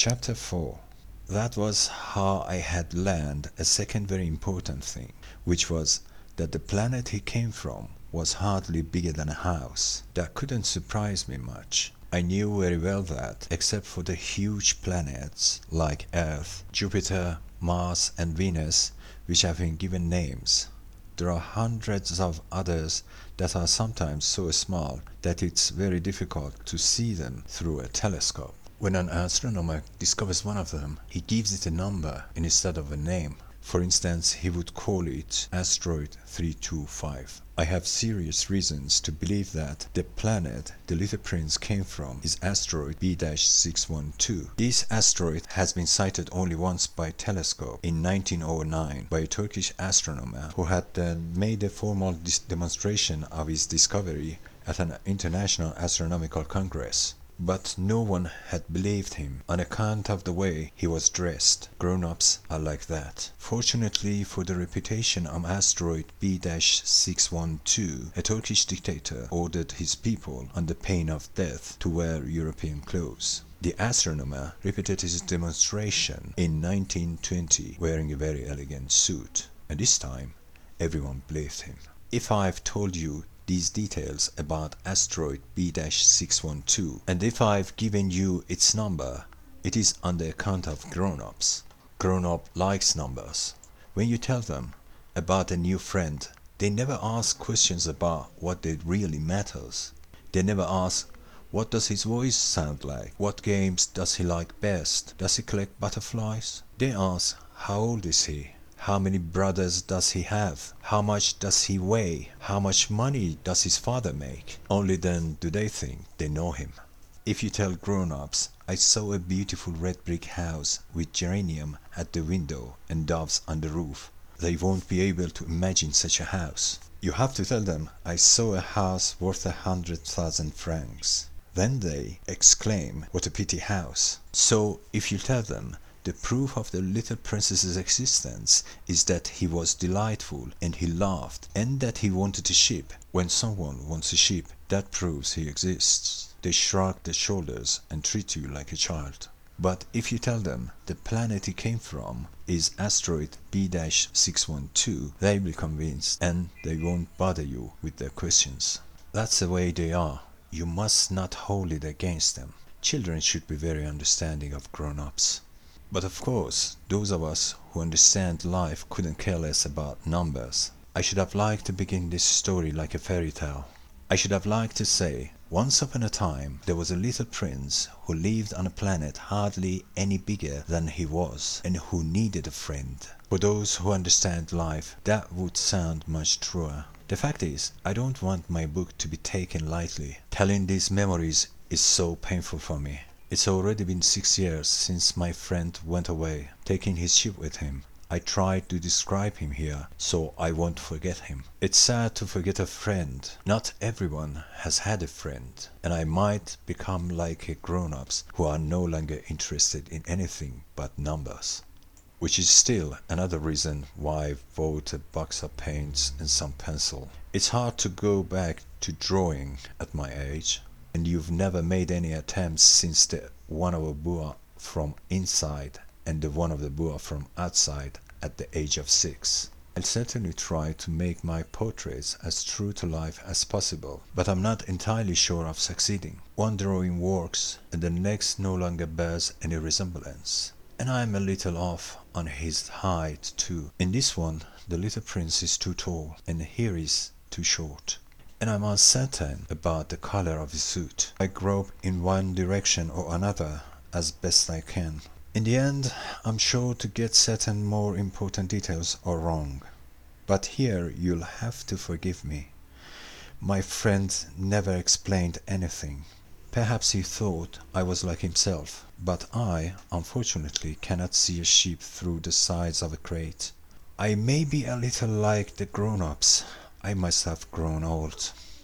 Chapter 4. That was how I had learned a second very important thing, which was that the planet he came from was hardly bigger than a house. That couldn't surprise me much. I knew very well that, except for the huge planets like Earth, Jupiter, Mars and Venus, which have been given names, there are hundreds of others that are sometimes so small that it's very difficult to see them through a telescope. When an astronomer discovers one of them, he gives it a number instead of a name. For instance, he would call it Asteroid 325. I have serious reasons to believe that the planet the little prince came from is asteroid B-612. This asteroid has been sighted only once by telescope in 1909 by a Turkish astronomer who had then made a formal demonstration of his discovery at an international astronomical congress. But no one had believed him on account of the way he was dressed. Grown-ups are like that. Fortunately for the reputation of asteroid B-612, a Turkish dictator ordered his people on the pain of death to wear European clothes. The astronomer repeated his demonstration in 1920 wearing a very elegant suit, and this time everyone believed him. If I've told you these details about asteroid B-612, and if I've given you its number, it is on the account of grown-ups. Grown-up likes numbers. When you tell them about a new friend, they never ask questions about what really matters. They never ask, what does his voice sound like? What games does he like best? Does he collect butterflies? They ask, how old is he? How many brothers does he have? How much does he weigh? How much money does his father make? Only then do they think they know him. If you tell grown-ups, I saw a beautiful red brick house with geranium at the window and doves on the roof, they won't be able to imagine such a house. You have to tell them, I saw a house worth 100,000 francs. Then they exclaim, what a pretty house. So if you tell them, the proof of the little princess's existence is that he was delightful and he laughed, and that he wanted a sheep. When someone wants a sheep, that proves he exists. They shrug their shoulders and treat you like a child. But if you tell them the planet he came from is asteroid B-612, they'll be convinced and they won't bother you with their questions. That's the way they are. You must not hold it against them. Children should be very understanding of grown-ups. But of course, those of us who understand life couldn't care less about numbers. I should have liked to begin this story like a fairy tale. I should have liked to say, once upon a time there was a little prince who lived on a planet hardly any bigger than he was, and who needed a friend. For those who understand life, that would sound much truer. The fact is, I don't want my book to be taken lightly. Telling these memories is so painful for me. It's already been 6 years since my friend went away, taking his ship with him. I tried to describe him here, so I won't forget him. It's sad to forget a friend. Not everyone has had a friend, and I might become like grown-ups who are no longer interested in anything but numbers. Which is still another reason why I bought a box of paints and some pencil. It's hard to go back to drawing at my age. And you've never made any attempts since the one of a boa from inside and the one of the boa from outside at the age of 6. I'll certainly try to make my portraits as true to life as possible, but I'm not entirely sure of succeeding. One drawing works and the next no longer bears any resemblance. And I'm a little off on his height too. In this one, the little prince is too tall, and here is too short. And I'm uncertain about the color of his suit. I grope in one direction or another as best I can. In the end, I'm sure to get certain more important details are wrong. But here you'll have to forgive me. My friend never explained anything. Perhaps he thought I was like himself, but I, unfortunately, cannot see a sheep through the sides of a crate. I may be a little like the grown-ups. I must have grown old.